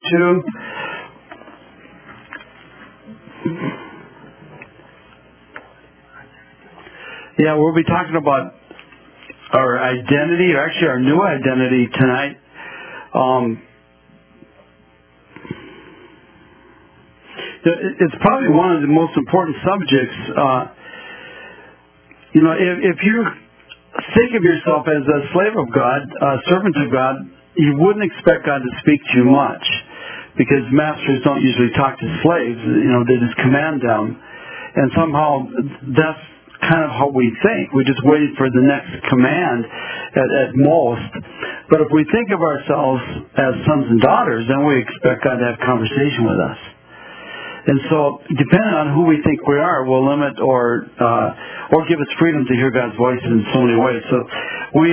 2. Yeah, we'll be talking about our identity, or actually our new identity tonight. It's probably one of the most important subjects. If you think of yourself as a slave of God, a servant of God, you wouldn't expect God to speak to you much, because masters don't usually talk to slaves. They just command them, and somehow that's kind of how we think. We're just waiting for the next command at most. But if we think of ourselves as sons and daughters, then we expect God to have conversation with us. And so, depending on who we think we are, will limit or give us freedom to hear God's voice in so many ways. So, we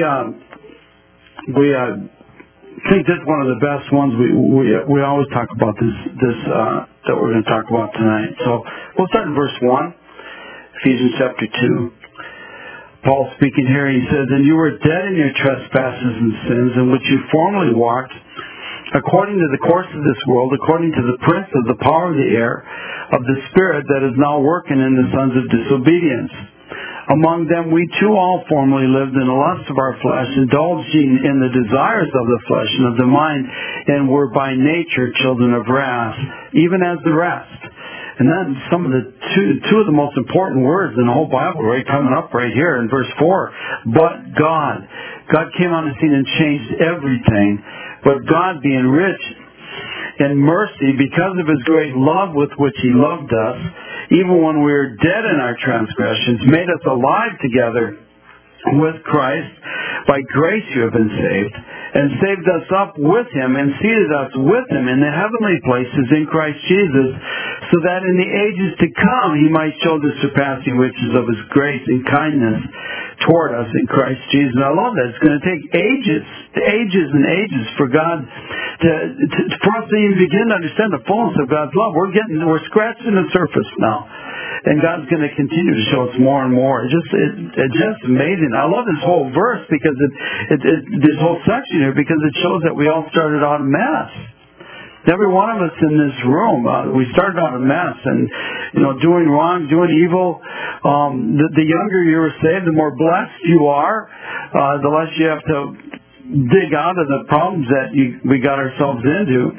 think this is one of the best ones. We always talk about this that we're going to talk about tonight. So, we'll start in verse 1. Ephesians chapter 2. Paul speaking here, he says, "And you were dead in your trespasses and sins, in which you formerly walked, according to the course of this world, according to the prince of the power of the air, of the spirit that is now working in the sons of disobedience. Among them we too all formerly lived in the lust of our flesh, indulging in the desires of the flesh and of the mind, and were by nature children of wrath, even as the rest." And then some of the two of the most important words in the whole Bible, right, coming up right here in verse 4. But God. God came on the scene and changed everything. But God, being rich in mercy, because of His great love with which He loved us, even when we were dead in our transgressions, made us alive together with Christ. By grace you have been saved, and saved us up with Him, and seated us with Him in the heavenly places in Christ Jesus, so that in the ages to come He might show the surpassing riches of His grace and kindness toward us in Christ Jesus. And I love that. It's going to take ages and ages for God for us to even begin to understand the fullness of God's love. We're scratching the surface now. And God's going to continue to show us more and more. It's just amazing. I love this whole verse because this whole section here, because it shows that we all started out a mess. Every one of us in this room, we started out a mess, and doing wrong, doing evil. The younger you are saved, the more blessed you are. The less you have to dig out of the problems that we got ourselves into.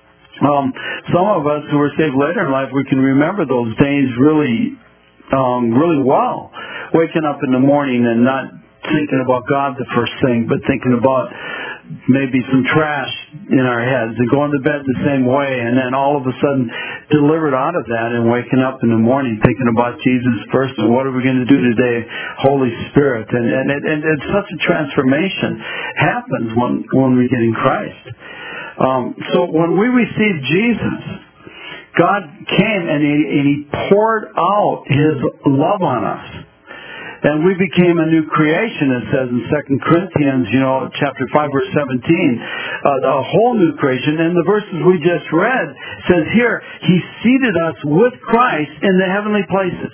Some of us who were saved later in life, we can remember those days really well. Waking up in the morning and not thinking about God the first thing, but thinking about maybe some trash in our heads, and going to bed the same way, and then all of a sudden delivered out of that and waking up in the morning thinking about Jesus first, and what are we going to do today, Holy Spirit. And it's such a transformation happens when we get in Christ. So when we received Jesus, God came and He poured out His love on us. And we became a new creation, it says in 2 Corinthians, chapter 5, verse 17. A whole new creation. And the verses we just read says here, He seated us with Christ in the heavenly places.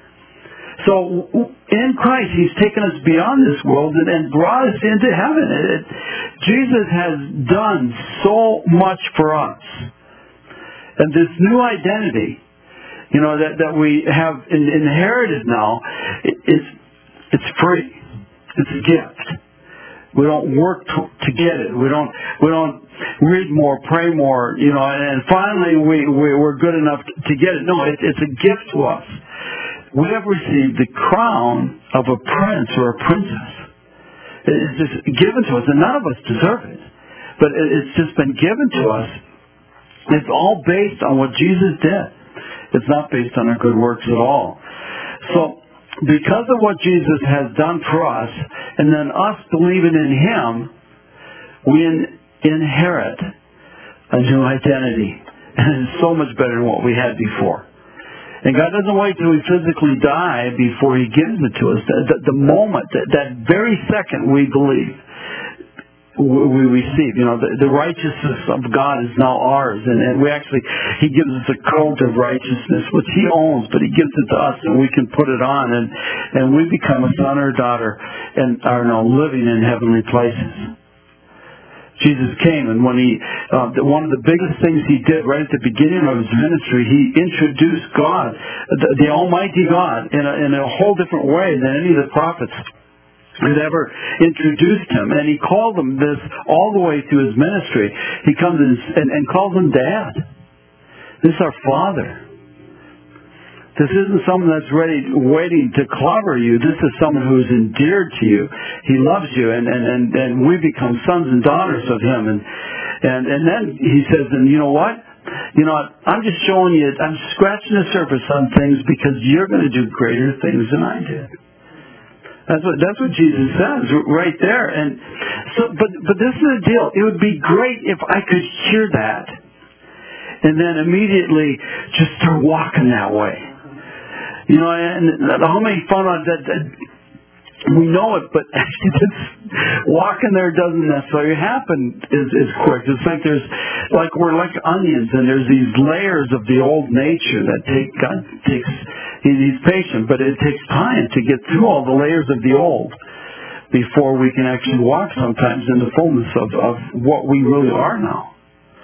So in Christ, He's taken us beyond this world and brought us into heaven. Jesus has done so much for us. And this new identity, that we have inherited now, it's free. It's a gift. We don't work to get it. We don't read more, pray more, and finally we're good enough to get it. No, it's a gift to us. We have received the crown of a prince or a princess. It's just given to us, and none of us deserve it. But it's just been given to us. It's all based on what Jesus did. It's not based on our good works at all. So, because of what Jesus has done for us, and then us believing in Him, we inherit a new identity. And it's so much better than what we had before. And God doesn't wait till we physically die before He gives it to us. The moment, that very second we believe, we receive. The righteousness of God is now ours. And He gives us a coat of righteousness, which He owns, but He gives it to us and we can put it on. And we become a son or a daughter and are now living in heavenly places. Jesus came, and when one of the biggest things he did right at the beginning of his ministry, he introduced God, the Almighty God, in a whole different way than any of the prophets had ever introduced him. And he called him this all the way through his ministry. He comes and calls him Dad. This is our Father. This isn't someone that's waiting to clobber you. This is someone who is endeared to you. He loves you, and we become sons and daughters of him. And then he says, and you know what? I'm just showing you, I'm scratching the surface on things because you're going to do greater things than I did. That's what Jesus says right there. And so, but this is the deal. It would be great if I could hear that, and then immediately just start walking that way. And how many found out that we know it, but actually just walking there doesn't necessarily happen is quick. It's like we're like onions, and there's these layers of the old nature that God takes. He's patient, but it takes time to get through all the layers of the old before we can actually walk sometimes in the fullness of what we really are now.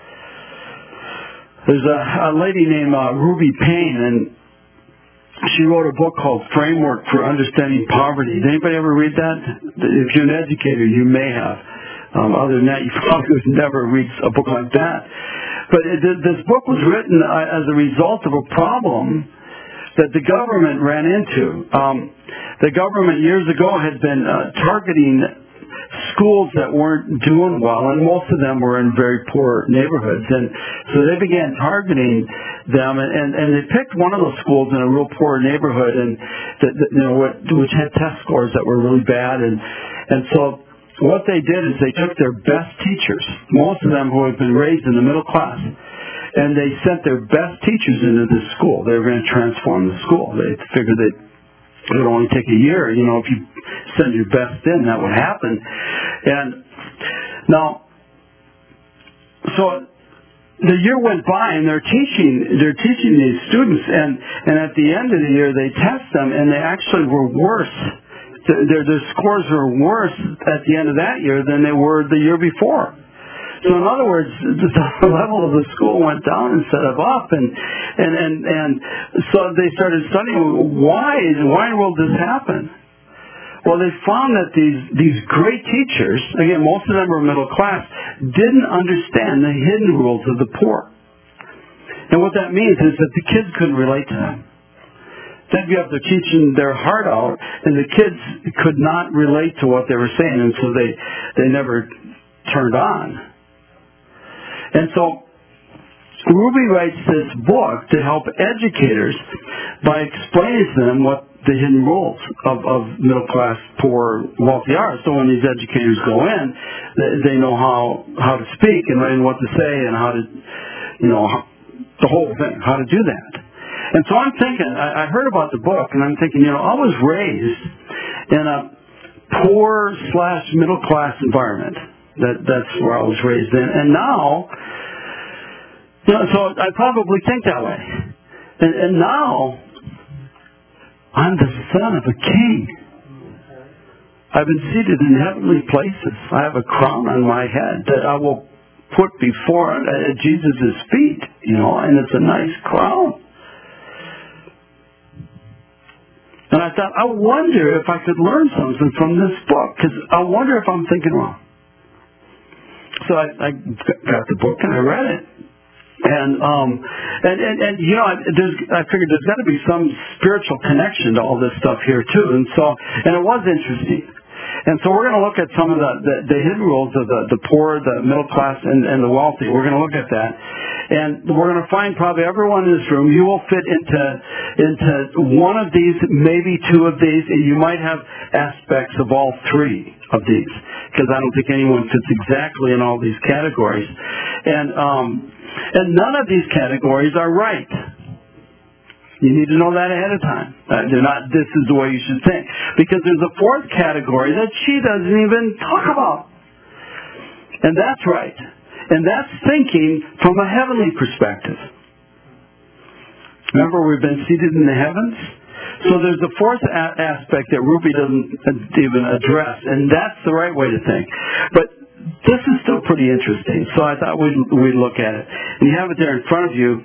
There's a lady named Ruby Payne, and she wrote a book called Framework for Understanding Poverty. Did anybody ever read that? If you're an educator, you may have. Other than that, you probably would never read a book like that. But this book was written as a result of a problem that the government ran into. The government years ago had been targeting schools that weren't doing well, and most of them were in very poor neighborhoods. And so they began targeting them, and they picked one of those schools in a real poor neighborhood, and which had test scores that were really bad. And so what they did is they took their best teachers, most of them who had been raised in the middle class, and they sent their best teachers into this school. They were going to transform the school. They figured it would only take a year. If you send your best in, that would happen. And now, so the year went by, and they're teaching these students, and at the end of the year, they test them, and they actually were worse. Their scores were worse at the end of that year than they were the year before. So in other words, the level of the school went down instead of up, and so they started studying why in the world this happened. Well, they found that these great teachers, again, most of them were middle class, didn't understand the hidden rules of the poor. And what that means is that the kids couldn't relate to them. They'd be up there teaching their heart out, and the kids could not relate to what they were saying, and so they never turned on. And so Ruby writes this book to help educators by explaining to them what the hidden rules of middle class, poor, wealthy are. So when these educators go in, they know how to speak and what to say and how to, the whole thing, how to do that. And so I'm thinking, I heard about the book, and I'm thinking, I was raised in a poor/middle class environment. That's where I was raised in. And now, so I probably think that way. And now, I'm the son of a king. I've been seated in heavenly places. I have a crown on my head that I will put before Jesus' feet, and it's a nice crown. And I thought, I wonder if I could learn something from this book, because I wonder if I'm thinking wrong. So I got the book and I read it, and I figured there's got to be some spiritual connection to all this stuff here too, and it was interesting. And so we're going to look at some of the hidden rules of the poor, the middle class, and the wealthy. We're going to look at that, and we're going to find probably everyone in this room. You will fit into one of these, maybe two of these, and you might have aspects of all three of these, because I don't think anyone fits exactly in all these categories. And none of these categories are right. You need to know that ahead of time. They're not, this is the way you should think. Because there's a fourth category that she doesn't even talk about. And that's right. And that's thinking from a heavenly perspective. Remember, we've been seated in the heavens? So there's a fourth aspect that Ruby doesn't even address, and that's the right way to think. But this is still pretty interesting. So I thought we'd look at it. And you have it there in front of you.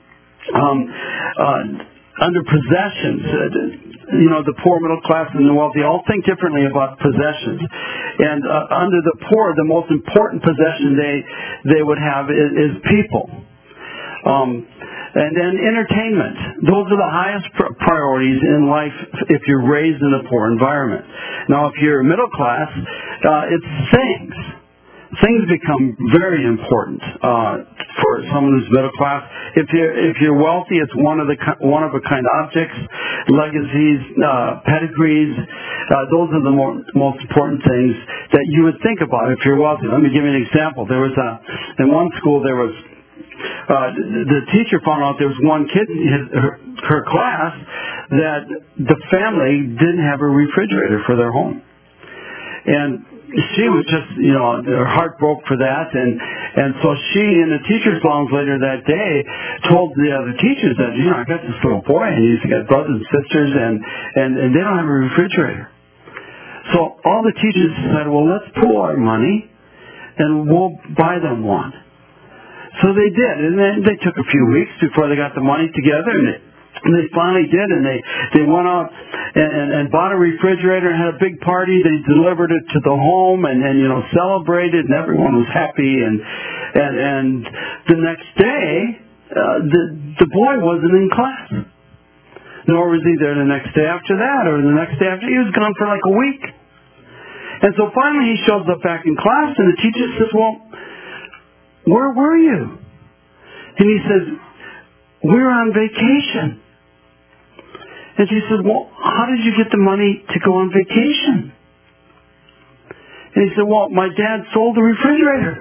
Under possessions, the poor, middle class, and the wealthy all think differently about possessions. And under the poor, the most important possession they would have is people. And then entertainment. Those are the highest priorities in life if you're raised in a poor environment. Now, if you're middle class, it's things. Things become very important for someone who's middle class. If you're wealthy, it's one of a kind objects, legacies, pedigrees. Those are the most important things that you would think about if you're wealthy. Let me give you an example. There was in one school there was the teacher found out there was one kid in her class that the family didn't have a refrigerator for their home, and she was just, her heart broke for that, and so she, in the teacher's lounge later that day, told the other teachers that, I got this little boy, and he's got brothers and sisters, and they don't have a refrigerator. So all the teachers said, well, let's pool our money, and we'll buy them one. So they did, and then they took a few weeks before they got the money together, and they finally did, and they went out and bought a refrigerator and had a big party. They delivered it to the home and celebrated, and everyone was happy. And the next day, the boy wasn't in class. Nor was he there the next day after that, or the next day after. He was gone for like a week. And so finally he shows up back in class, and the teacher says, well, where were you? And he says, we're on vacation. And she said, well, how did you get the money to go on vacation? And he said, well, my dad sold the refrigerator.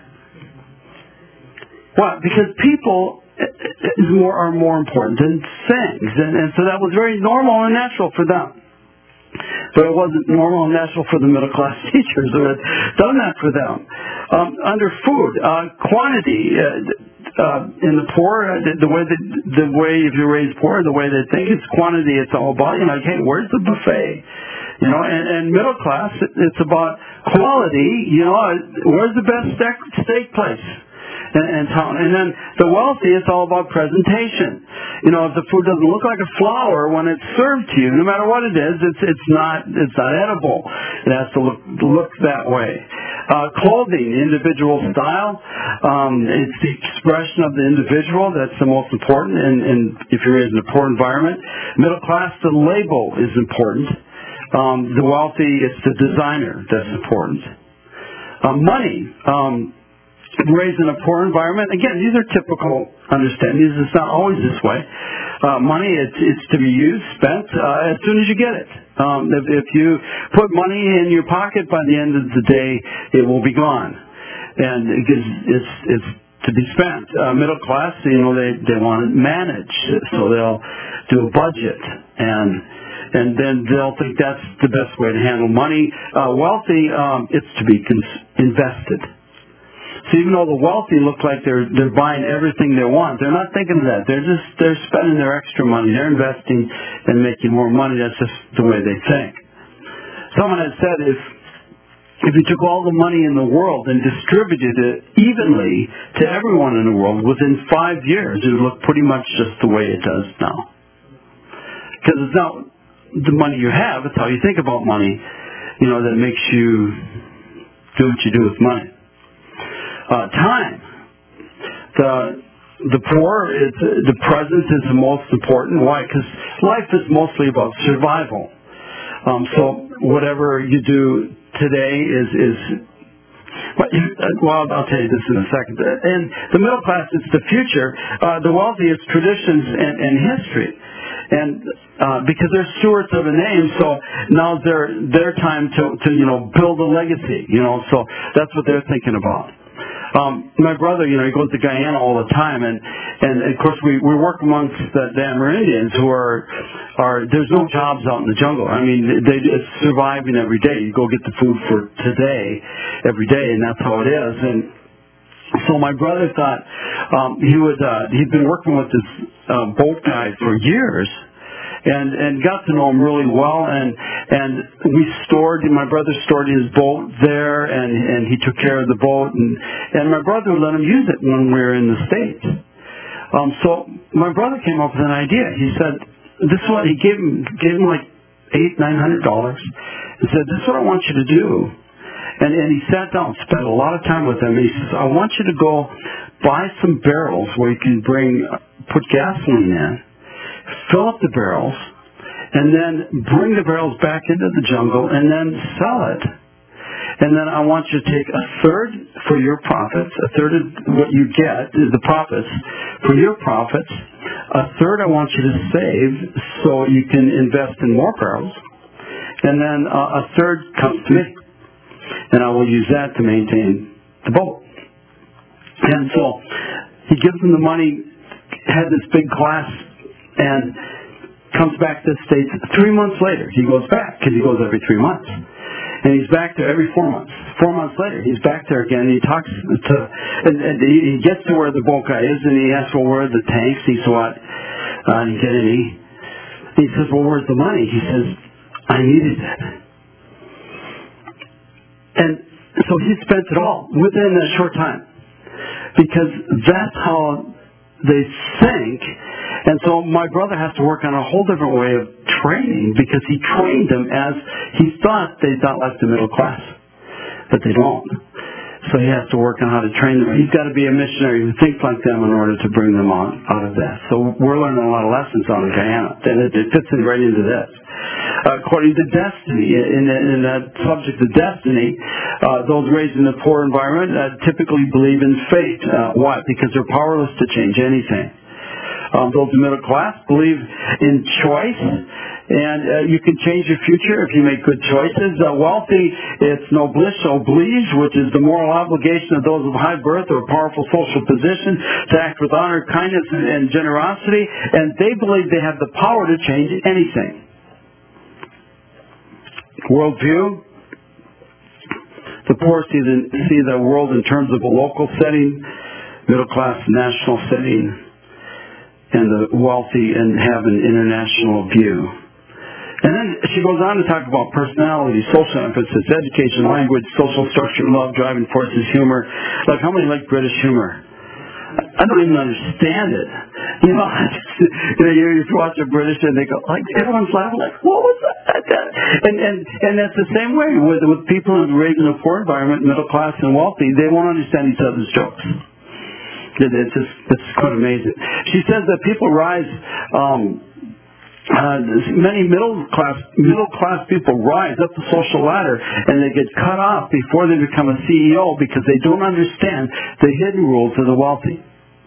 Why? Because people are more important than things. And so that was very normal and natural for them. But it wasn't normal and natural for the middle class teachers who had done that for them. Under food, quantity, in the poor, the way if you're raised poor, the way they think it's quantity. It's all about, like, hey, where's the buffet? And middle class, it's about quality. Where's the best steak place in town? And then the wealthy, it's all about presentation. If the food doesn't look like a flower when it's served to you, no matter what it is, it's not edible. It has to look that way. Clothing, individual style, it's the expression of the individual that's the most important. And if you're raised in a poor environment, middle class, the label is important. The wealthy, it's the designer that's important. Money. Raised in a poor environment. Again, these are typical understandings. It's not always this way. Money, it's to be used, spent as soon as you get it. If you put money in your pocket, by the end of the day, it will be gone, and it's to be spent. Middle class, they want it managed, so they'll do a budget, and then they'll think that's the best way to handle money. Wealthy, it's to be invested. So even though the wealthy look like they're buying everything they want, they're not thinking of that. They're spending their extra money. They're investing and making more money. That's just the way they think. Someone has said if you took all the money in the world and distributed it evenly to everyone in the world, within 5 years it would look pretty much just the way it does now. Because it's not the money you have, it's how you think about money, that makes you do what you do with money. Time. The poor, the present is the most important. Why? Because life is mostly about survival. So whatever you do today is well, I'll tell you this in a second. And the middle class is the future. The wealthy is traditions and history. And because they're stewards of a name, so now's their time to build a legacy. So that's what they're thinking about. My brother, he goes to Guyana all the time, and of course we work amongst the Amerindians who are there's no jobs out in the jungle. I mean, it's surviving every day. You go get the food for today, every day, and that's how it is. And so my brother thought he'd been working with this boat guy for years, and got to know him really well. And my brother stored his boat there, and he took care of the boat, and my brother would let him use it when we were in the States. So my brother came up with an idea. He said, "This is what," he gave him like $800-900. He said, "This is what I want you to do." And he sat down, spent a lot of time with them. And he says, "I want you to go buy some barrels where you can put gasoline in, fill up the barrels, and then bring the barrels back into the jungle and then sell it. And then I want you to take a third for your profits, a third of what you get is the profits for your profits. A third I want you to save so you can invest in more barrels. And then a third comes to me. And I will use that to maintain the boat." And so he gives them the money, had this big class, and comes back to the States. 3 months later, he goes back, because he goes every 3 months. And he's back there every 4 months. 4 months later, he's back there again, and he talks to, and he gets to where the boat guy is, and he asks, "Well, where are the tanks?" He says, "What?" And he said, he says, "Well, where's the money?" He says, "I needed it." And so he spent it all within a short time, because that's how they think. And so my brother has to work on a whole different way of training, because he trained them as he thought they thought like the middle class, but they don't. So he has to work on how to train them. He's got to be a missionary who thinks like them in order to bring them out of that. So we're learning a lot of lessons on in Guyana, and it fits in right into this. According to destiny, in that subject of destiny, those raised in a poor environment typically believe in fate. Why? Because they're powerless to change anything. Those in middle class believe in choice, and you can change your future if you make good choices. Wealthy, it's noblesse oblige, which is the moral obligation of those of high birth or powerful social position to act with honor, kindness, and generosity, and they believe they have the power to change anything. Worldview. The poor see the world in terms of a local setting, middle class national setting, and the wealthy and have an international view. And then she goes on to talk about personality, social emphasis, education, language, social structure, love, driving forces, humor. Like, how many like British humor? I don't even understand it. You know, you watch a British and they go, like, everyone's laughing, like, what was that? And that's the same way with people who are raised in a poor environment, middle class and wealthy. They won't understand each other's jokes. It's quite amazing. She says that people rise, many middle class people rise up the social ladder, and they get cut off before they become a CEO because they don't understand the hidden rules of the wealthy.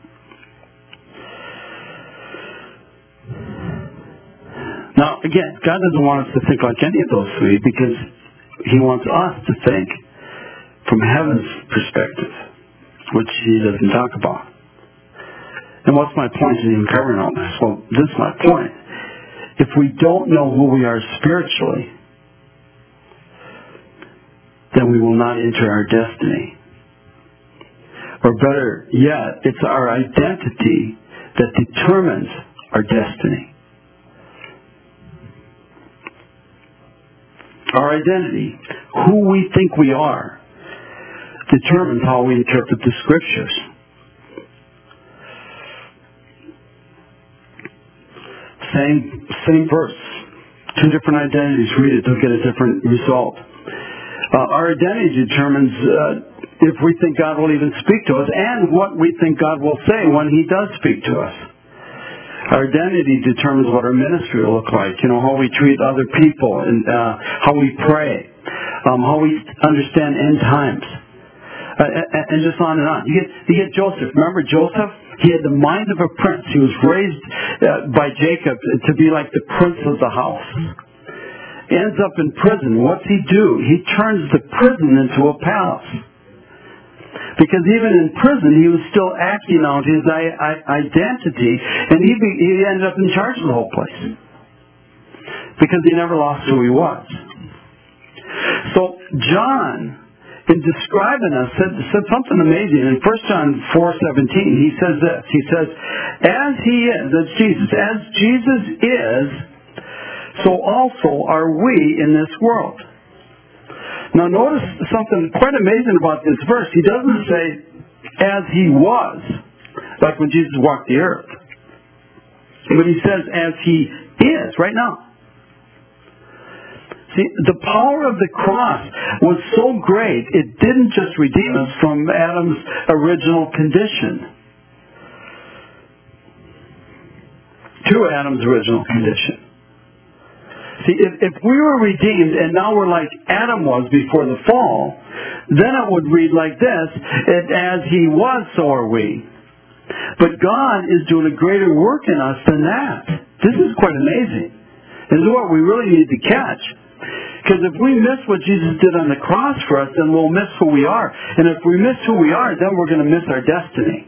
Now, again, God doesn't want us to think like any of those three, because He wants us to think from heaven's perspective, which He doesn't talk about. And what's my point in even covering all this? Well, this is my point. If we don't know who we are spiritually, then we will not enter our destiny. Or better yet, it's our identity that determines our destiny. Our identity, who we think we are, determines how we interpret the Scriptures. Same verse, two different identities. Read it, they'll get a different result. Our identity determines if we think God will even speak to us, and what we think God will say when He does speak to us. Our identity determines what our ministry will look like. You know, how we treat other people, and how we pray, how we understand end times, and just on and on. You get Joseph. Remember Joseph? He had the mind of a prince. He was raised by Jacob to be like the prince of the house. Ends up in prison. What's he do? He turns the prison into a palace. Because even in prison, he was still acting out his identity, and he ended up in charge of the whole place. Because he never lost who he was. So John, in describing us, said something amazing. In 1 John 4:17, he says this. He says, as he is, that's Jesus, as Jesus is, so also are we in this world. Now notice something quite amazing about this verse. He doesn't say, as he was, like when Jesus walked the earth. But he says, as he is, right now. See, the power of the cross was so great, it didn't just redeem us from Adam's original condition. To Adam's original condition. See, if we were redeemed and now we're like Adam was before the fall, then it would read like this, as he was, so are we. But God is doing a greater work in us than that. This is quite amazing. This is what we really need to catch. Because if we miss what Jesus did on the cross for us, then we'll miss who we are. And if we miss who we are, then we're going to miss our destiny.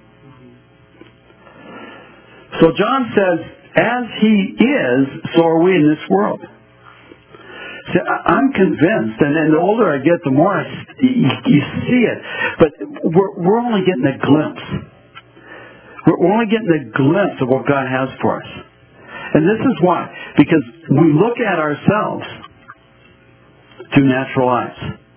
So John says, as he is, so are we in this world. See, I'm convinced, and the older I get, the more you see it. But we're only getting a glimpse. We're only getting a glimpse of what God has for us. And this is why. Because we look at ourselves through natural eyes.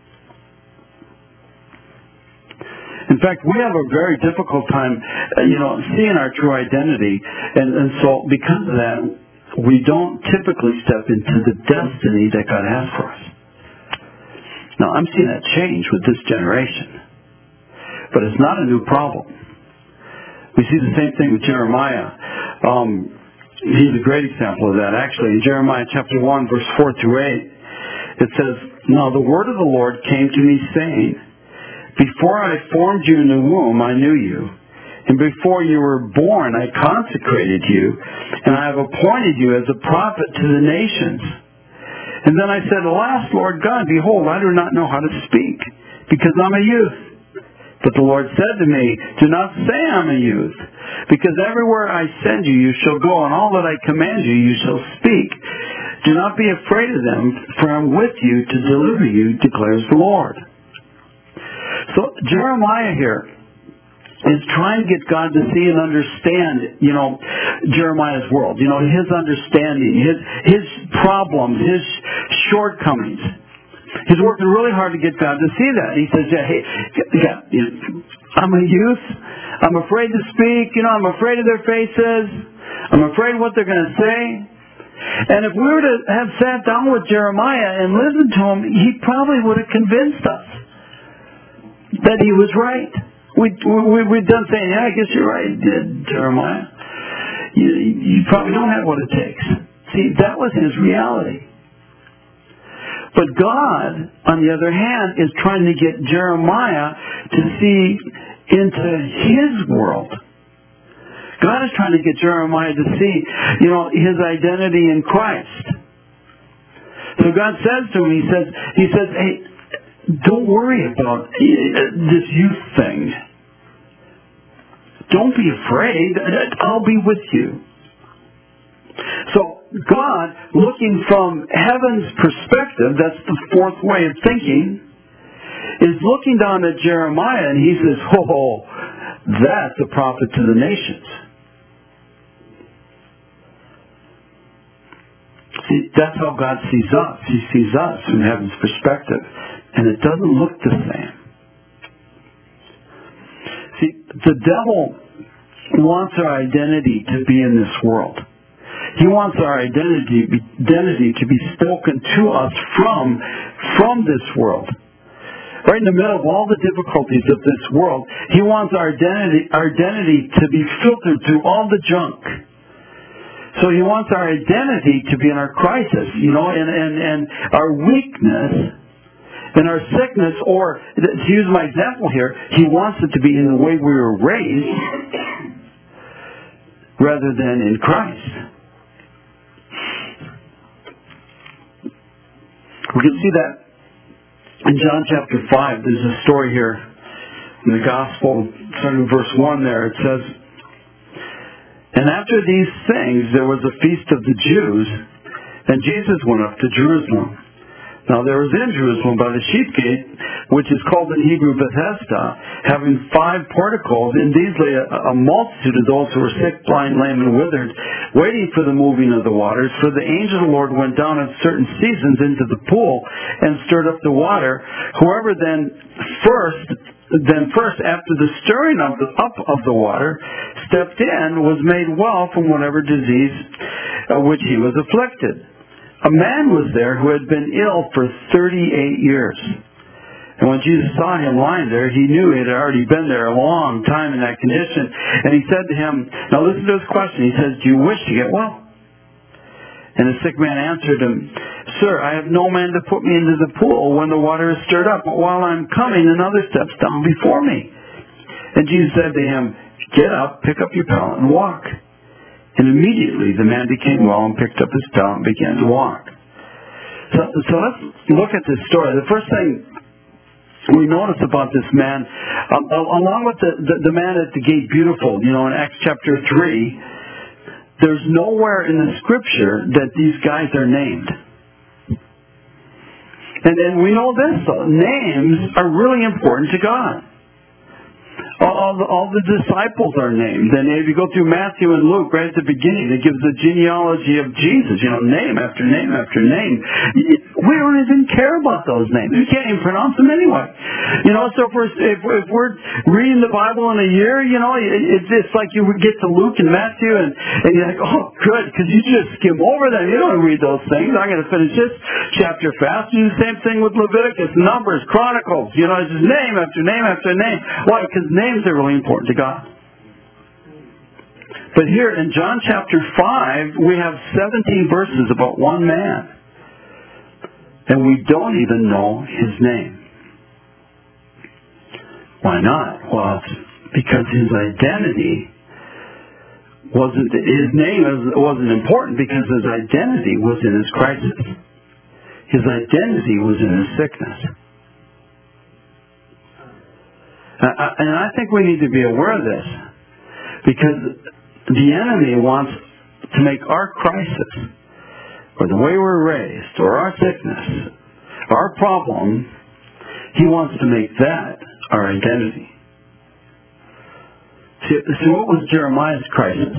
In fact, we have a very difficult time, seeing our true identity. And so because of that, we don't typically step into the destiny that God has for us. Now, I'm seeing that change with this generation. But it's not a new problem. We see the same thing with Jeremiah. He's a great example of that. Actually, in Jeremiah chapter 1, verse 4 through 8, it says, Now the word of the Lord came to me, saying, Before I formed you in the womb, I knew you. And before you were born, I consecrated you, and I have appointed you as a prophet to the nations. And then I said, Alas, Lord God, behold, I do not know how to speak, because I'm a youth. But the Lord said to me, Do not say I'm a youth, because everywhere I send you, you shall go, and all that I command you, you shall speak. Do not be afraid of them, for I'm with you to deliver you, declares the Lord. So Jeremiah here is trying to get God to see and understand, Jeremiah's world, his understanding, his problems, his shortcomings. He's working really hard to get God to see that. He says, I'm a youth. I'm afraid to speak. I'm afraid of their faces. I'm afraid of what they're going to say. And if we were to have sat down with Jeremiah and listened to him, he probably would have convinced us that he was right. We'd done saying, I guess you're right, Jeremiah. You probably don't have what it takes. See, that was his reality. But God, on the other hand, is trying to get Jeremiah to see into his world. God is trying to get Jeremiah to see, his identity in Christ. So God says to him, He says, hey, don't worry about this youth thing. Don't be afraid. I'll be with you. So God, looking from heaven's perspective, that's the fourth way of thinking, is looking down at Jeremiah and he says, that's a prophet to the nations. See, that's how God sees us. He sees us from heaven's perspective. And it doesn't look the same. See, the devil wants our identity to be in this world. He wants our identity to be spoken to us from this world. Right in the middle of all the difficulties of this world, he wants our identity to be filtered through all the junk. So he wants our identity to be in our crisis, and our weakness and our sickness, or to use my example here, he wants it to be in the way we were raised rather than in Christ. We can see that in John chapter 5. There's a story here in the Gospel, starting in verse 1 there. It says, And after these things there was a feast of the Jews, and Jesus went up to Jerusalem. Now there was in Jerusalem by the sheep gate, which is called in Hebrew Bethesda, having 5 porticos. In these lay a multitude of those who were sick, blind, lame, and withered, waiting for the moving of the waters. For the angel of the Lord went down at certain seasons into the pool and stirred up the water. Whoever then first after the stirring up of the water stepped in was made well from whatever disease which he was afflicted. A man was there who had been ill for 38 years. And when Jesus saw him lying there, he knew he had already been there a long time in that condition. And he said to him, now listen to his question. He says, do you wish to get well? And the sick man answered him, Sir, I have no man to put me into the pool when the water is stirred up. But while I'm coming, another steps down before me. And Jesus said to him, Get up, pick up your pallet, and walk. And immediately the man became well and picked up his pallet and began to walk. So let's look at this story. The first thing we notice about this man, along with the man at the gate beautiful, in Acts chapter 3, there's nowhere in the scripture that these guys are named. And we know this, though. Names are really important to God. All the disciples are named. And if you go through Matthew and Luke, right at the beginning, it gives the genealogy of Jesus, name after name after name. We don't even care about those names. We can't even pronounce them anyway. So if we're reading the Bible in a year, it's like you would get to Luke and Matthew and you're like, oh, good, because you just skim over them. You don't read those things. I got to finish this chapter fast. Do the same thing with Leviticus, Numbers, Chronicles. It's just name after name after name. Why? Because names are really important to God. But here in John chapter 5, we have 17 verses about one man. And we don't even know his name. Why not? Well, it's because his identity his name wasn't important because his identity was in his crisis. His identity was in his sickness. And I think we need to be aware of this because the enemy wants to make our crisis or the way we're raised or our sickness, our problem, he wants to make that our identity. See, what was Jeremiah's crisis?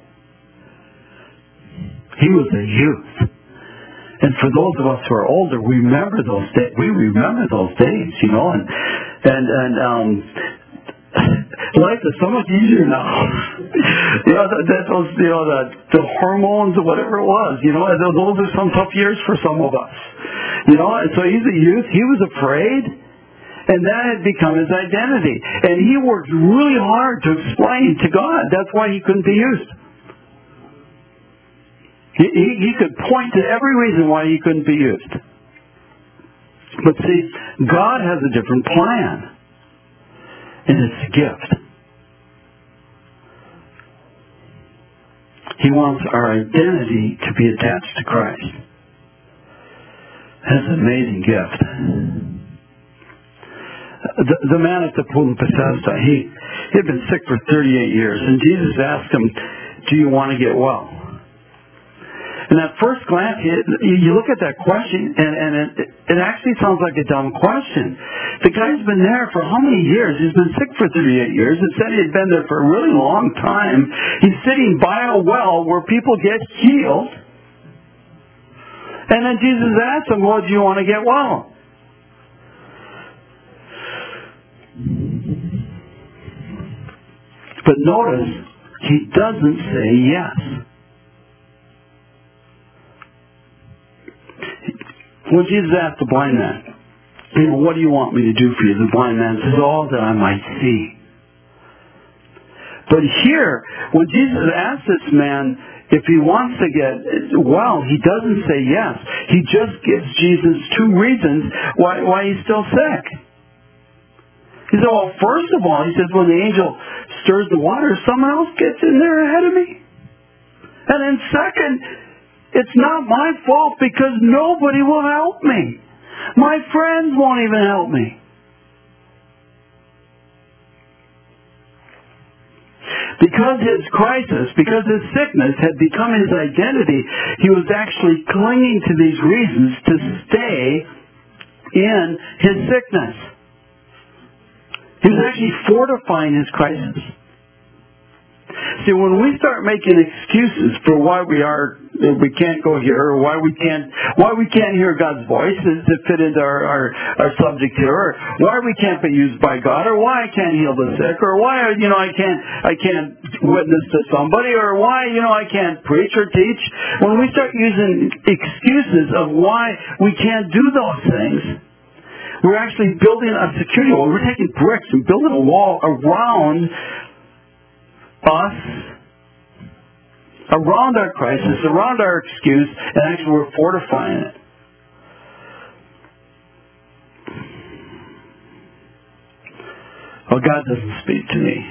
He was a youth. And for those of us who are older, we remember those days. We remember those days, and life is so much easier now. The hormones or whatever it was. Those are some tough years for some of us. And so he's a youth. He was afraid, and that had become his identity. And he worked really hard to explain to God. That's why he couldn't be used. He could point to every reason why he couldn't be used. But see, God has a different plan. And it's a gift. He wants our identity to be attached to Christ. That's an amazing gift. The man at the pool of Bethesda, he had been sick for 38 years. And Jesus asked him, do you want to get well? And at first glance, you look at that question, and it actually sounds like a dumb question. The guy's been there for how many years? He's been sick for 38 years. It said he'd been there for a really long time. He's sitting by a well where people get healed. And then Jesus asked him, well, do you want to get well? But notice, he doesn't say yes. When Jesus asked the blind man, what do you want me to do for you? The blind man says, oh, that I might see. But here, when Jesus asked this man if he wants to get well, he doesn't say yes. He just gives Jesus two reasons why he's still sick. He said, well, first of all, he says, when the angel stirs the water, someone else gets in there ahead of me. And then second, it's not my fault because nobody will help me. My friends won't even help me. Because his crisis, because his sickness had become his identity, he was actually clinging to these reasons to stay in his sickness. He was actually fortifying his crisis. See, when we start making excuses for why we can't go here, or why we can't hear God's voice to fit into our subject here, or why we can't be used by God, or why I can't heal the sick, or why I can't witness to somebody, or why I can't preach or teach. When we start using excuses of why we can't do those things, we're actually building a security wall. We're taking bricks and building a wall around us, around our crisis, around our excuse, and actually we're fortifying it. Well, God doesn't speak to me.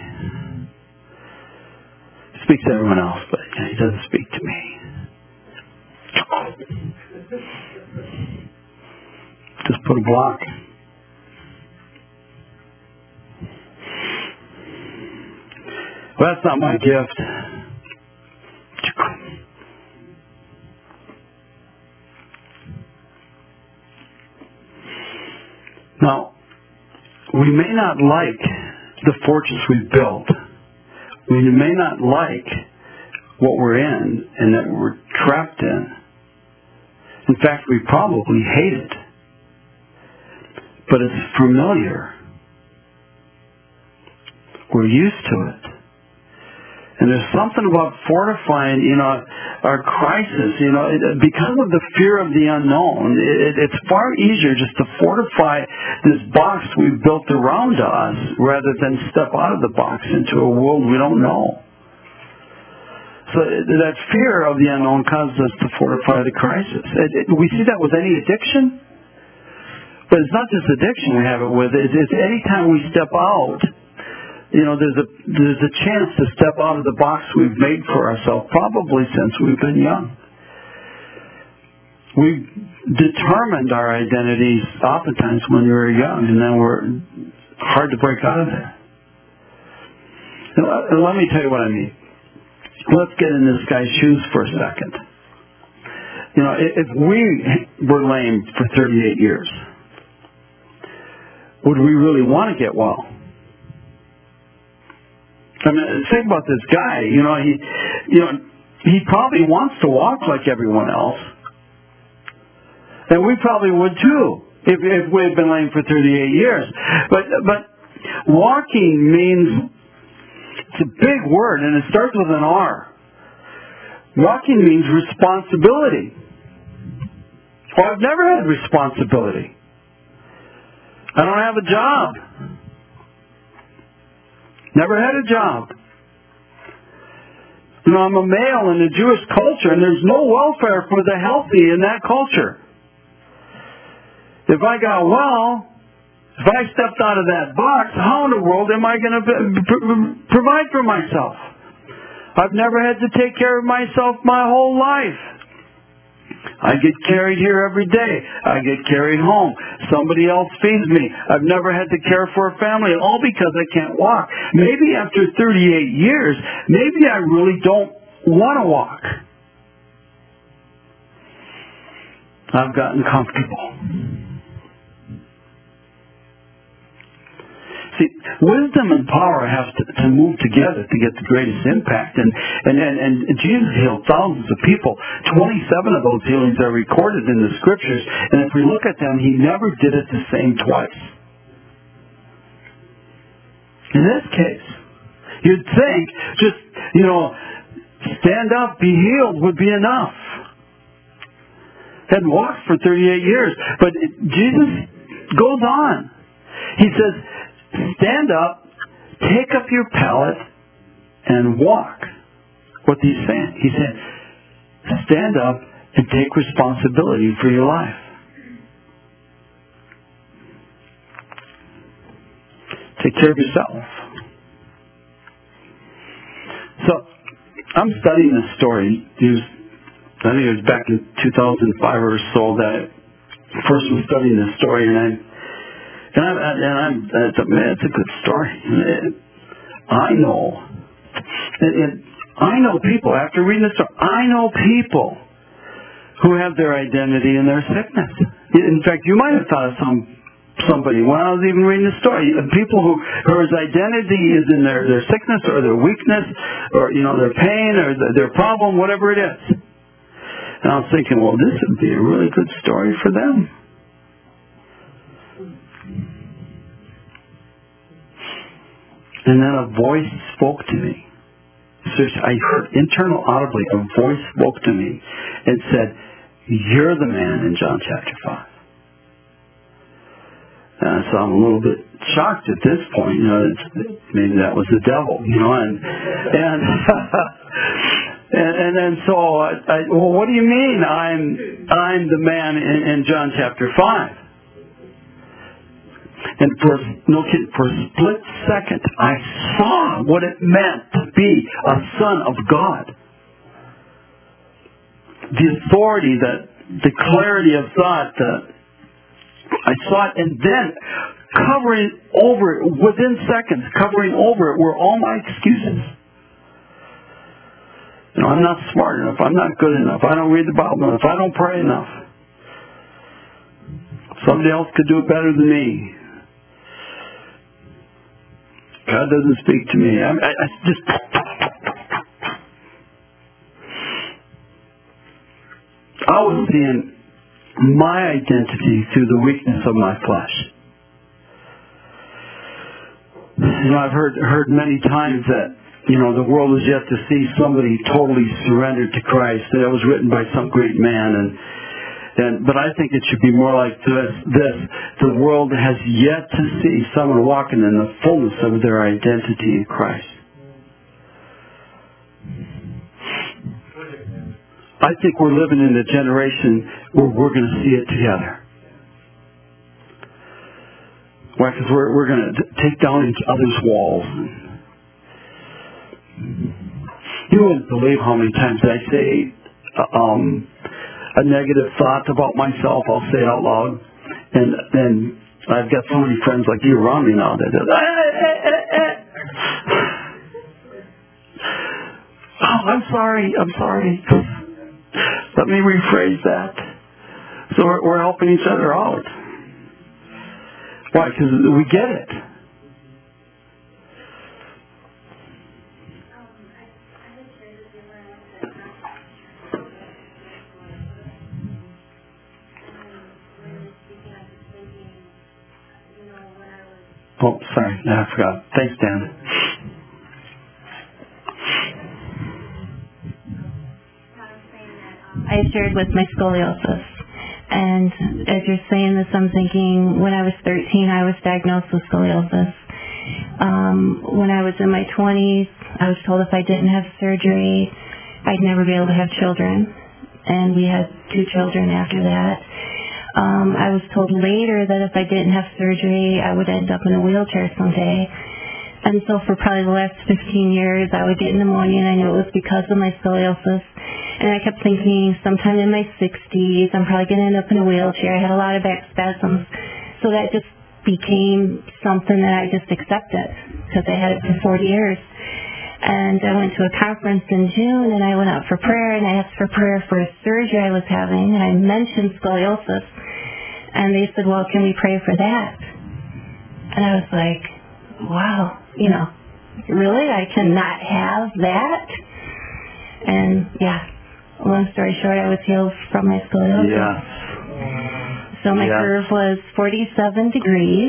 He speaks to everyone else, but He doesn't speak to me. Just put a block. Well, that's not my gift. Now, we may not like the fortress we've built. We may not like what we're in and that we're trapped in. In fact, we probably hate it. But it's familiar. We're used to it. And there's something about fortifying, our crisis, because of the fear of the unknown. It's far easier just to fortify this box we've built around us rather than step out of the box into a world we don't know. So that fear of the unknown causes us to fortify the crisis. We see that with any addiction. But it's not just addiction we have it with. It's any time we step out, there's a chance to step out of the box we've made for ourselves, probably since we've been young. We've determined our identities oftentimes when we were young, and then we're hard to break out of there. And let me tell you what I mean. Let's get in this guy's shoes for a second. If we were lame for 38 years, would we really want to get well? I mean, think about this guy. He probably wants to walk like everyone else, and we probably would too if we had been lame for 38 years. But walking means, it's a big word, and it starts with an R. Walking means responsibility. Well, I've never had responsibility. I don't have a job. Never had a job. I'm a male in the Jewish culture, and there's no welfare for the healthy in that culture. If I got well, if I stepped out of that box, how in the world am I going to provide for myself? I've never had to take care of myself my whole life. I get carried here every day. I get carried home. Somebody else feeds me. I've never had to care for a family, all because I can't walk. Maybe after 38 years, maybe I really don't want to walk. I've gotten comfortable. See, wisdom and power have to move together to get the greatest impact. And Jesus healed thousands of people. 27 of those healings are recorded in the Scriptures. And if we look at them, He never did it the same twice. In this case, you'd think just, stand up, be healed would be enough. Hadn't walked for 38 years. But Jesus goes on. He says, stand up, take up your pallet, and walk. What he's saying? He said, stand up and take responsibility for your life. Take care of yourself. So, I'm studying this story. I think it was back in 2005 or so that I first was studying this story, and I thought, man, it's a good story. I know people, after reading this story, I know people who have their identity in their sickness. In fact, you might have thought of some somebody when I was even reading the story. People whose identity is in their sickness or their weakness or, their pain or their problem, whatever it is. And I was thinking, well, this would be a really good story for them. And then a voice spoke to me. Seriously, I heard internal audibly, a voice spoke to me and said, "You're the man in John chapter 5. So I'm a little bit shocked at this point. Maybe that was the devil, and then so well, what do you mean I'm the man in John chapter 5? And for a split second, I saw what it meant to be a son of God. The authority, the clarity of thought, I saw it, and then covering over it, within seconds, covering over it were all my excuses. I'm not smart enough. I'm not good enough. I don't read the Bible enough. I don't pray enough. Somebody else could do it better than me. God doesn't speak to me. I just... I was seeing my identity through the weakness of my flesh. I've heard many times that, the world is yet to see somebody totally surrendered to Christ. That was written by some great man, but I think it should be more like this. The world has yet to see someone walking in the fullness of their identity in Christ. I think we're living in a generation where we're going to see it together. Why? Because we're going to take down each other's walls. You wouldn't believe how many times I say a negative thought about myself. I'll say it out loud, and I've got so many friends like you around me now that oh, I'm sorry. Let me rephrase that. So we're helping each other out. Why? Because we get it. Oh, sorry. No, I forgot. Thanks, Dan. I shared with my scoliosis. And as you're saying this, I'm thinking when I was 13, I was diagnosed with scoliosis. When I was in my 20s, I was told if I didn't have surgery, I'd never be able to have children. And we had 2 children after that. I was told later that if I didn't have surgery, I would end up in a wheelchair someday. And so for probably the last 15 years, I would get pneumonia, and I knew it was because of my scoliosis. And I kept thinking, sometime in my 60s, I'm probably going to end up in a wheelchair. I had a lot of back spasms. So that just became something that I just accepted, because I had it for 40 years. And I went to a conference in June, and I went out for prayer, and I asked for prayer for a surgery I was having, and I mentioned scoliosis. And they said, well, can we pray for that? And I was like, wow, really? I cannot have that? And, long story short, I was healed from my scoliosis. Yes. So my curve was 47 degrees.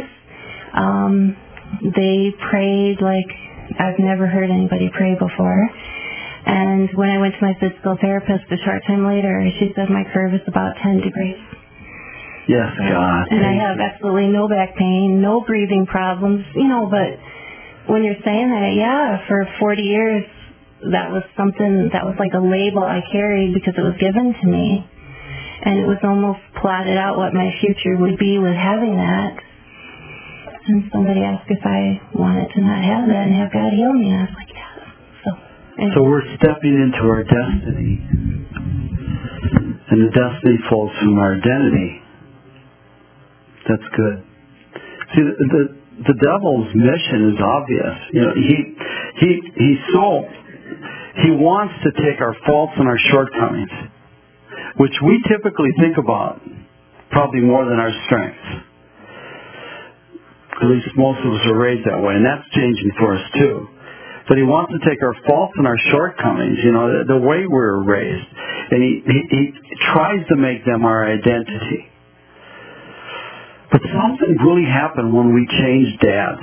They prayed like I've never heard anybody pray before. And when I went to my physical therapist a short time later, she said my curve is about 10 degrees. Yes, God. And I have absolutely no back pain, no breathing problems, but when you're saying that, for 40 years, that was something that was like a label I carried because it was given to me. And it was almost plotted out what my future would be with having that. And somebody asked if I wanted to not have that and have God heal me. And I was like, yeah. So we're stepping into our destiny. And the destiny flows from our identity. That's good. See, the devil's mission is obvious. He wants to take our faults and our shortcomings, which we typically think about probably more than our strengths. At least most of us are raised that way, and that's changing for us too. But he wants to take our faults and our shortcomings, the way we were raised, and he tries to make them our identity. But something really happened when we changed Dad.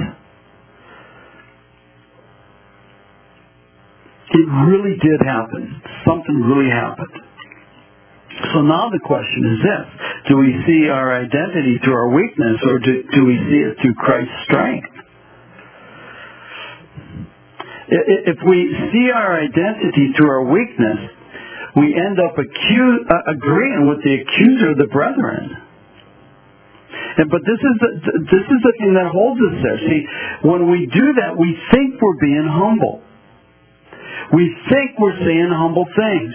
It really did happen. Something really happened. So now the question is this: do we see our identity through our weakness, or do we see it through Christ's strength? If we see our identity through our weakness, we end up agreeing with the accuser of the brethren. But this is the thing that holds us there. See, when we do that, we think we're being humble. We think we're saying humble things.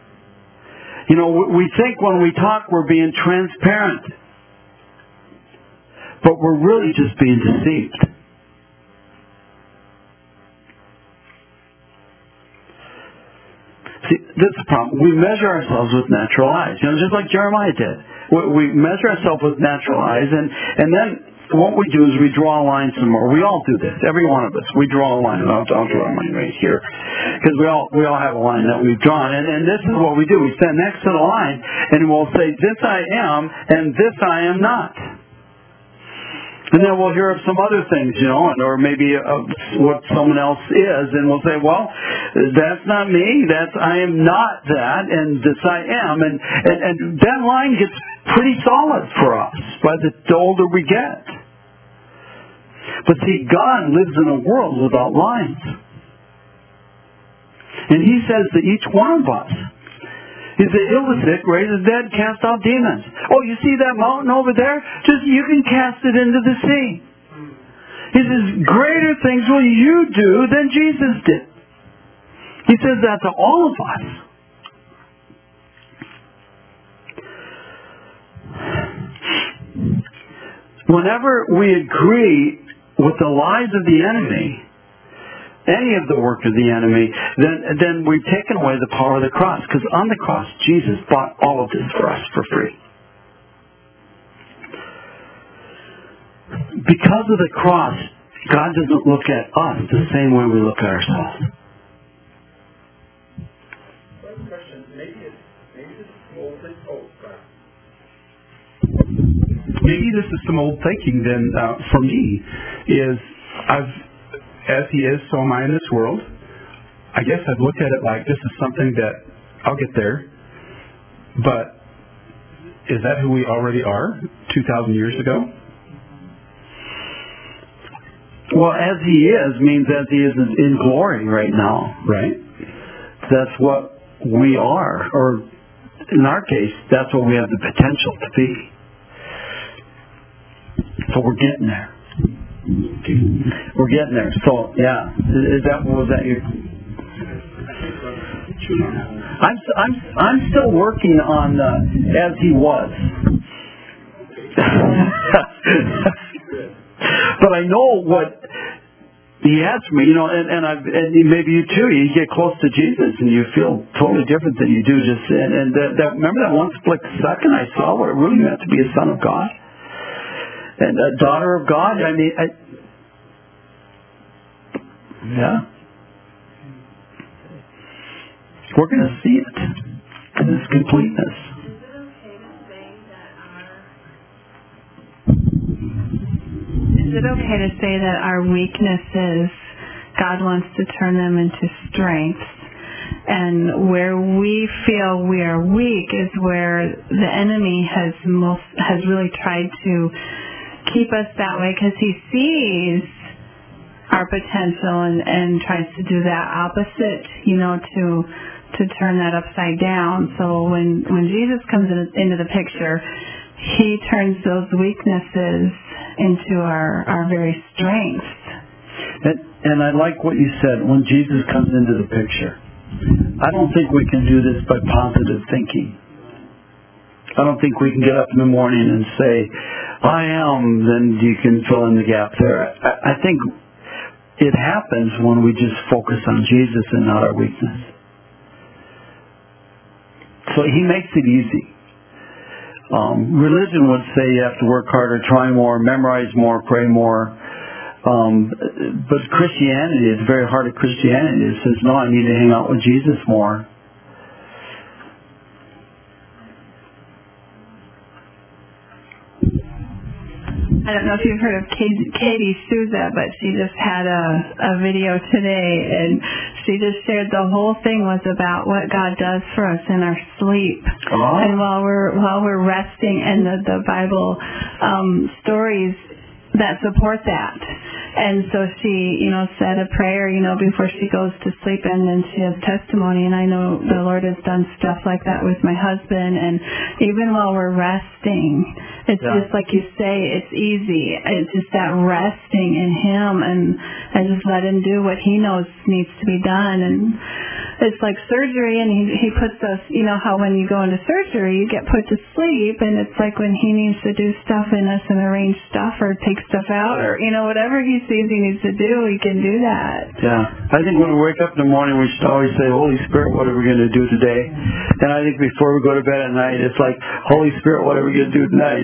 We think when we talk we're being transparent. But we're really just being deceived. See, this is the problem. We measure ourselves with natural eyes. Just like Jeremiah did. We measure ourselves with natural eyes, and then what we do is we draw a line somewhere. We all do this. Every one of us. We draw a line. I'll draw a line right here. Because we all have a line that we've drawn. And this is what we do. We stand next to the line, and we'll say, this I am, and this I am not. And then we'll hear of some other things, or maybe what someone else is, and we'll say, well, that's not me, I am not that, and this I am. And that line gets pretty solid for us the older we get. But see, God lives in a world without lines. And He says to each one of us, He said, heal the sick, raise the dead, cast out demons. Oh, you see that mountain over there? You can cast it into the sea. He says, greater things will you do than Jesus did. He says that to all of us. Whenever we agree with the lies of the enemy, any of the work of the enemy, then we've taken away the power of the cross. Because on the cross, Jesus bought all of this for us for free. Because of the cross, God doesn't look at us the same way we look at ourselves. One question. Maybe this is some old thinking then for me, is as He is, so am I in this world. I guess I've looked at it like this is something that I'll get there. But is that who we already are 2,000 years ago? Well, as He is means as He is in glory right now. Right. That's what we are. Or in our case, that's what we have the potential to be. So we're getting there. We're getting there. So, yeah. Was that your... I'm still working on as He was. But I know what He has for me, and maybe you too. You get close to Jesus and you feel totally different than you do just then. And remember that one split second I saw what it really meant to be a son of God and a daughter of God. Yeah. We're going to see it in its completeness. Is it okay to say that our weaknesses, God wants to turn them into strengths, and where we feel we are weak is where the enemy has really tried to keep us that way, because he sees our potential and tries to do that opposite, to turn that upside down. So when Jesus comes into the picture, He turns those weaknesses into our very strengths. And I like what you said, when Jesus comes into the picture. I don't think we can do this by positive thinking. I don't think we can get up in the morning and say, I am, then you can fill in the gap there. I think it happens when we just focus on Jesus and not our weakness. So He makes it easy. Religion would say you have to work harder, try more, memorize more, pray more. But Christianity, at the very heart of Christianity, it says, no, I need to hang out with Jesus more. I don't know if you've heard of Katie Souza, but she just had a video today, and she just shared the whole thing was about what God does for us in our sleep, and while we're resting, and the Bible stories that support that. And so she, said a prayer, before she goes to sleep, and then she has testimony. And I know the Lord has done stuff like that with my husband. And even while we're resting, it's just like you say, it's easy. It's just that resting in Him, and just let Him do what He knows needs to be done. And it's like surgery, and He puts us, how when you go into surgery, you get put to sleep, and it's like when He needs to do stuff in us and arrange stuff or take stuff out, or, whatever He sees He needs to do, He can do that. Yeah. I think when we wake up in the morning, we should always say, Holy Spirit, what are we going to do today? And I think before we go to bed at night, it's like, Holy Spirit, what are we going to do tonight?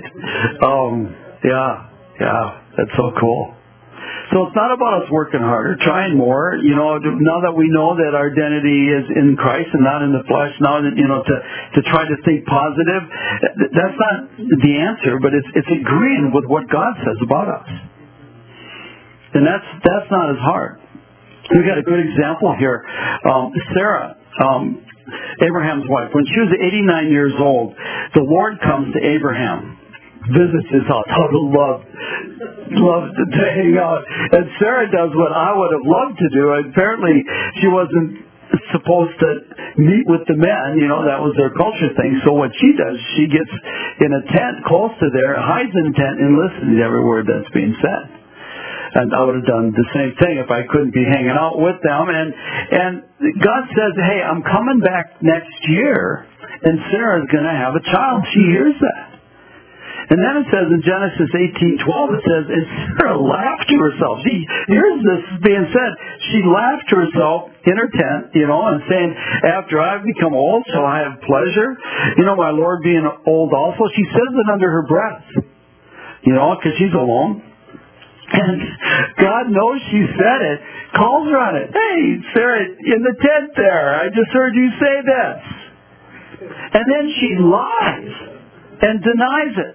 That's so cool. So it's not about us working harder, trying more. Now that we know that our identity is in Christ and not in the flesh, now to try to think positive, that's not the answer, but it's agreeing with what God says about us. And that's not as hard. We got a good example here. Sarah, Abraham's wife, when she was 89 years old, the Lord comes to Abraham, visits his house. I would love to hang out. And Sarah does what I would have loved to do. Apparently, she wasn't supposed to meet with the men. That was their culture thing. So what she does, she gets in a tent close to there, hides in a tent, and listens to every word that's being said. And I would have done the same thing if I couldn't be hanging out with them. And God says, hey, I'm coming back next year, and Sarah's going to have a child. She hears that. And then it says in Genesis 18:12, it says, and Sarah laughed to herself. Here's this being said. She laughed to herself in her tent, and saying, after I've become old, shall I have pleasure? My Lord being old also. She says it under her breath, because she's alone. And God knows she said it, calls her on it. Hey, Sarah, in the tent there, I just heard you say this. And then she lies and denies it.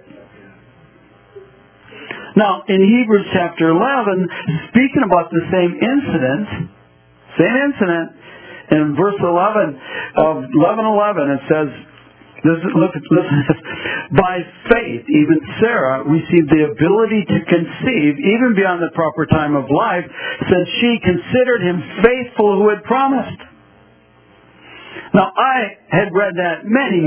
Now, in Hebrews chapter 11, speaking about the same incident, in verse 11 of 11:11, it says, listen to this. By faith, even Sarah received the ability to conceive even beyond the proper time of life, since she considered him faithful who had promised. Now, I had read that many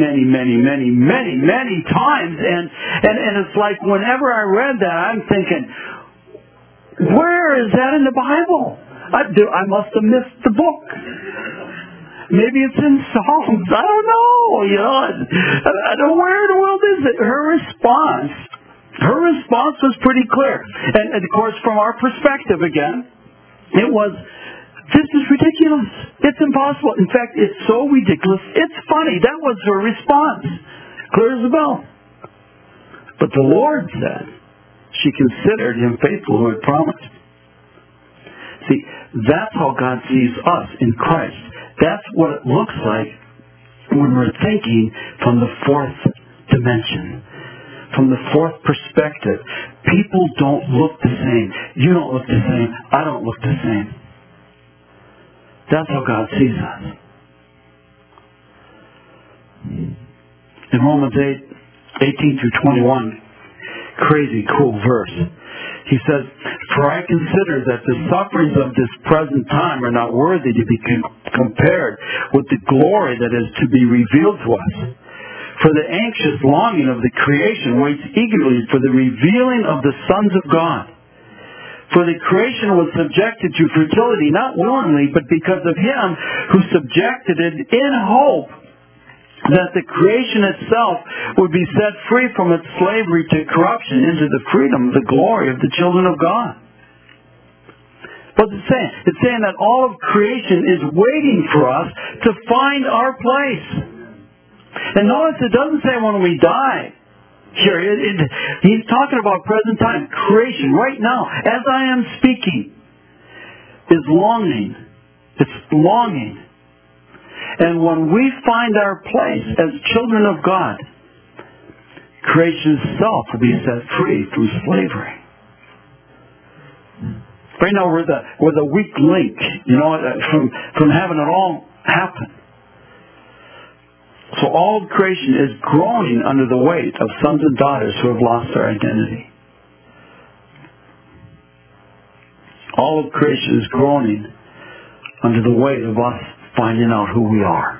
times, and it's like whenever I read that, I'm thinking, where is that in the Bible? I must have missed the book. Maybe it's in Psalms. I don't know. I don't know, where in the world is it? Her response was pretty clear. And of course, from our perspective again, it was, this is ridiculous. It's impossible. In fact, it's so ridiculous, it's funny. That was her response. Clear as a bell. But the Lord said she considered him faithful who had promised. See, that's how God sees us in Christ. That's what it looks like when we're thinking from the fourth dimension, from the fourth perspective. People don't look the same. You don't look the same. I don't look the same. That's how God sees us. In Romans 8:18-21, crazy cool verse. He says, for I consider that the sufferings of this present time are not worthy to be compared with the glory that is to be revealed to us. For the anxious longing of the creation waits eagerly for the revealing of the sons of God. For the creation was subjected to fertility, not willingly, but because of him who subjected it in hope that the creation itself would be set free from its slavery to corruption into the freedom, the glory of the children of God. What's it saying? It's saying that all of creation is waiting for us to find our place. And notice it doesn't say when we die here. He's talking about present time. Creation, right now, as I am speaking, is longing. It's longing. And when we find our place as children of God, creation itself will be set free from slavery. Right now we're the weak link, from having it all happen. So all of creation is groaning under the weight of sons and daughters who have lost their identity. All of creation is groaning under the weight of us finding out who we are.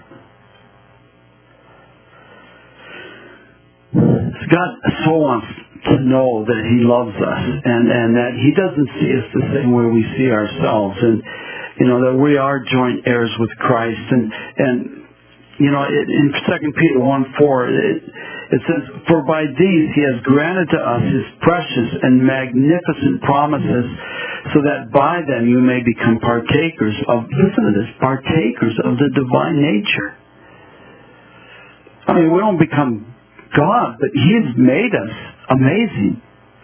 God so wants to know that He loves us and that He doesn't see us the same way we see ourselves, and that we are joint heirs with Christ. And in 2 Peter 1:4 it says, "For by these He has granted to us His precious and magnificent promises, so that by them you may become partakers of," listen to this, partakers of the divine nature. I mean, we don't become God, but He has made us amazing,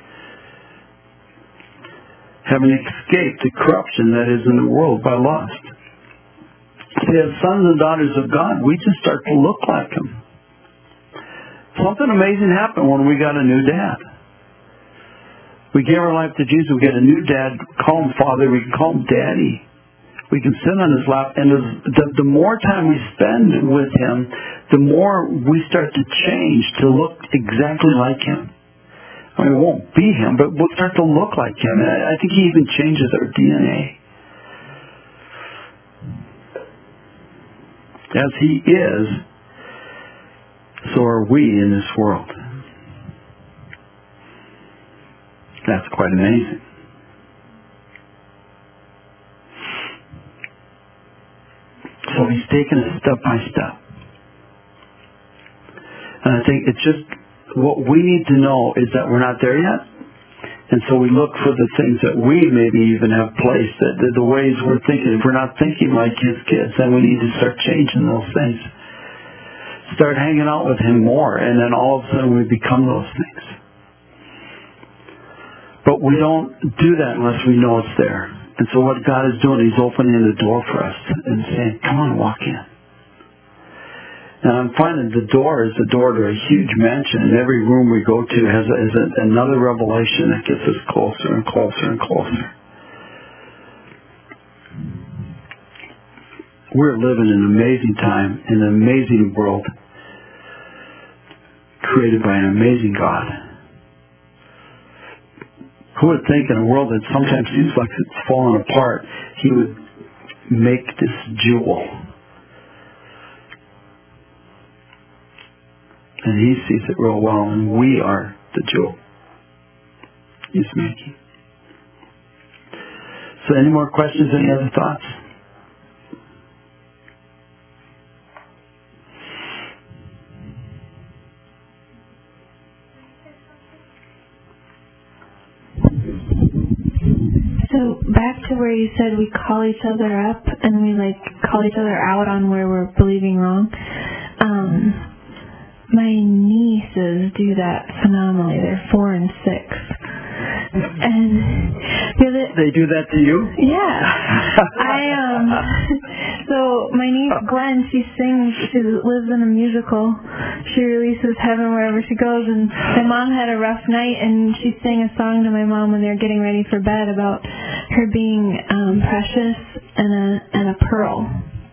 having escaped the corruption that is in the world by lust. See, as sons and daughters of God, we just start to look like Him. Something amazing happened when we got a new dad. We gave our life to Jesus. We get a new dad. Call Him Father. We can call Him Daddy. We can sit on His lap. And the more time we spend with Him, the more we start to change to look exactly like Him. I mean, we won't be Him, but we'll start to look like Him. And I think He even changes our DNA. As He is, so are we in this world. That's quite amazing. So He's taken us step by step. And I think it's just what we need to know is that we're not there yet. And so we look for the things that we maybe even have placed, the ways we're thinking. If we're not thinking like His kids, then we need to start changing those things. Start hanging out with Him more, and then all of a sudden we become those things. But we don't do that unless we know it's there. And so what God is doing, He's opening the door for us and saying, come on, walk in. And I'm finding the door is the door to a huge mansion, and every room we go to has another revelation that gets us closer and closer and closer. We're living in an amazing time, in an amazing world, created by an amazing God. Who would think in a world that sometimes seems like it's falling apart, He would make this jewel. And He sees it real well, and we are the jewel He's making. So any more questions, any other thoughts? So back to where you said we call each other up and we call each other out on where we're believing wrong. My nieces do that phenomenally. They're 4 and 6. And they do that to you? Yeah. So my niece Glenn, she sings, she lives in a musical. She releases Heaven wherever she goes, and my mom had a rough night, and she sang a song to my mom when they were getting ready for bed about her being precious and a pearl.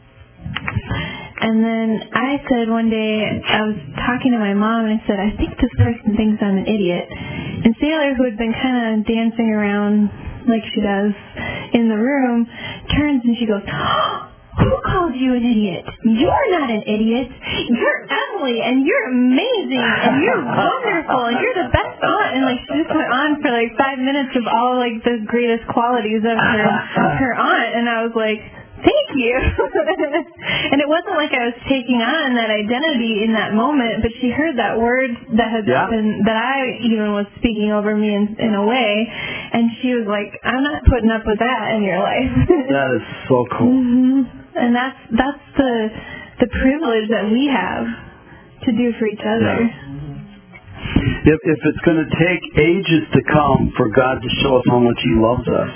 And then I said one day, I was talking to my mom, and I said, I think this person thinks I'm an idiot. And Sailor, who had been kind of dancing around like she does in the room, turns and she goes, who called you an idiot? You're not an idiot. You're Emily, and you're amazing, and you're wonderful, and you're the best aunt. And she just went on for 5 minutes of all the greatest qualities of her aunt, and I was like, thank you. And it wasn't like I was taking on that identity in that moment, but she heard that word that had been, that I even was speaking over me in a way, and she was like, I'm not putting up with that in your life. That is so cool. Mm-hmm. And that's the privilege that we have to do for each other. Yeah. if it's going to take ages to come for God to show us how much He loves us,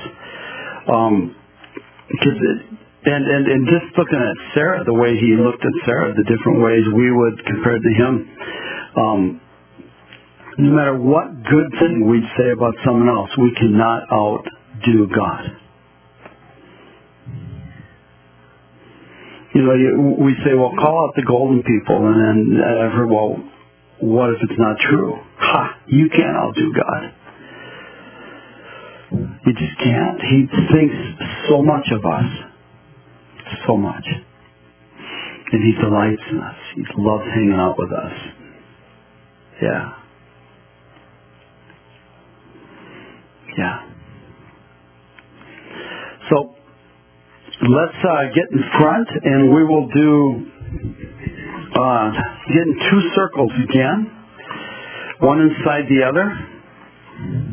and just looking at Sarah, the way He looked at Sarah, the different ways we would compare to Him, no matter what good thing we'd say about someone else, we cannot outdo God. You know, we say, well, call out the golden people, and then I've heard, well, what if it's not true? Ha! You can't outdo God. You just can't. He thinks so much of us. So much. And He delights in us. He loves hanging out with us. Yeah. Yeah. So, let's get in front, and we will get in two circles again, one inside the other.